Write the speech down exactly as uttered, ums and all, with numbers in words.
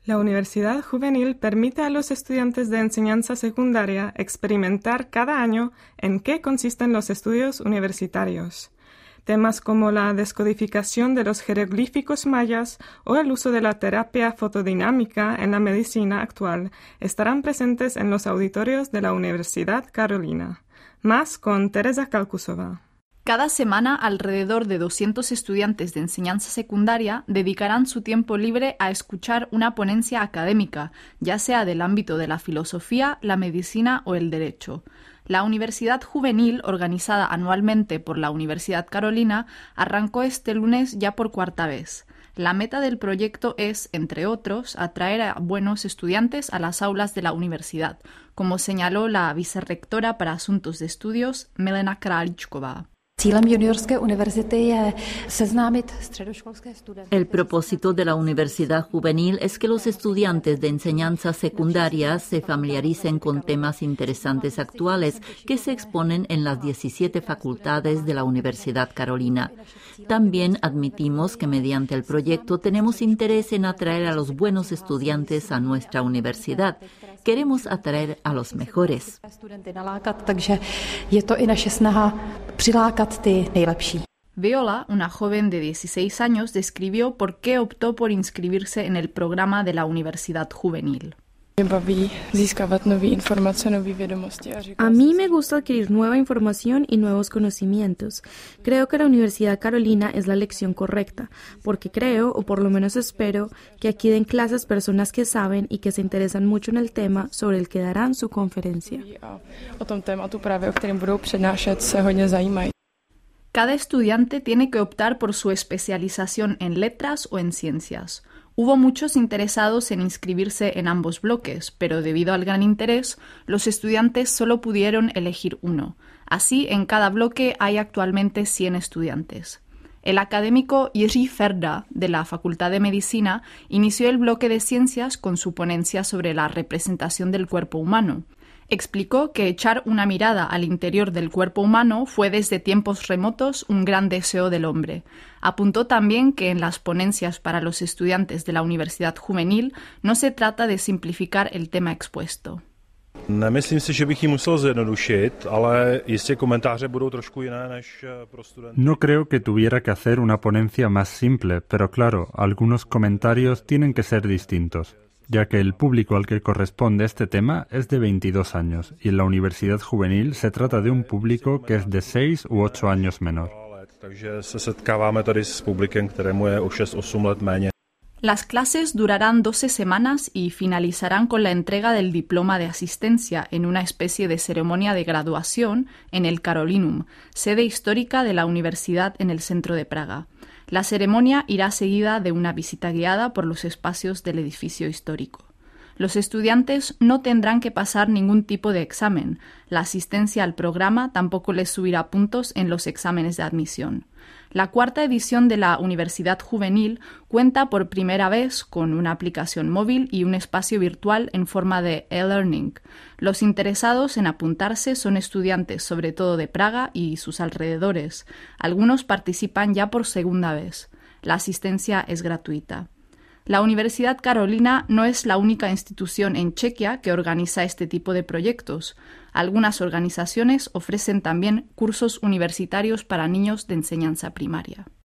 La Universidad Juvenil permite a los estudiantes de enseñanza secundaria experimentar cada año en qué consisten los estudios universitarios. Temas como la descodificación de los jeroglíficos mayas o el uso de la terapia fotodinámica en la medicina actual estarán presentes en los auditorios de la Universidad Carolina. Más con Teresa Kalkusova. Cada semana, alrededor de doscientos estudiantes de enseñanza secundaria dedicarán su tiempo libre a escuchar una ponencia académica, ya sea del ámbito de la filosofía, la medicina o el derecho. La Universidad Juvenil, organizada anualmente por la Universidad Carolina, arrancó este lunes ya por cuarta vez. La meta del proyecto es, entre otros, atraer a buenos estudiantes a las aulas de la universidad, como señaló la vicerrectora para Asuntos de Estudios, Milena Králíčková. El propósito de la Universidad Juvenil es que los estudiantes de enseñanza secundaria se familiaricen con temas interesantes actuales que se exponen en las diecisiete facultades de la Universidad Carolina. También admitimos que mediante el proyecto tenemos interés en atraer a los buenos estudiantes a nuestra universidad. Queremos atraer a los mejores. Viola, una joven de dieciséis años, describió por qué optó por inscribirse en el programa de la Universidad Juvenil. A mí me gusta adquirir nueva información y nuevos conocimientos. Creo que la Universidad Carolina es la elección correcta, porque creo, o por lo menos espero, que aquí den clases personas que saben y que se interesan mucho en el tema sobre el que darán su conferencia. Cada estudiante tiene que optar por su especialización en letras o en ciencias. Hubo muchos interesados en inscribirse en ambos bloques, pero debido al gran interés, los estudiantes solo pudieron elegir uno. Así, en cada bloque hay actualmente cien estudiantes. El académico Jiří Ferda, de la Facultad de Medicina, inició el bloque de ciencias con su ponencia sobre la representación del cuerpo humano. Explicó que echar una mirada al interior del cuerpo humano fue desde tiempos remotos un gran deseo del hombre. Apuntó también que en las ponencias para los estudiantes de la Universidad Juvenil no se trata de simplificar el tema expuesto. Nemyslím si, že bych ji musel zjednodušit, ale jistě komentáře budou trošku jiné než pro studenty. No creo que tuviera que hacer una ponencia más simple, pero claro, algunos comentarios tienen que ser distintos, ya que el público al que corresponde este tema es de veintidós años y en la Universidad Juvenil se trata de un público que es de seis u ocho años menor. Takže se setkáváme tady s publikem, kterému je o šest osm let méně. Las clases durarán doce semanas y finalizarán con la entrega del diploma de asistencia en una especie de ceremonia de graduación en el Carolinum, sede histórica de la universidad en el centro de Praga. La ceremonia irá seguida de una visita guiada por los espacios del edificio histórico. Los estudiantes no tendrán que pasar ningún tipo de examen. La asistencia al programa tampoco les subirá puntos en los exámenes de admisión. La cuarta edición de la Universidad Juvenil cuenta por primera vez con una aplicación móvil y un espacio virtual en forma de e-learning. Los interesados en apuntarse son estudiantes sobre todo de Praga y sus alrededores. Algunos participan ya por segunda vez. La asistencia es gratuita. La Universidad Carolina no es la única institución en Chequia que organiza este tipo de proyectos. Algunas organizaciones ofrecen también cursos universitarios para niños de enseñanza primaria.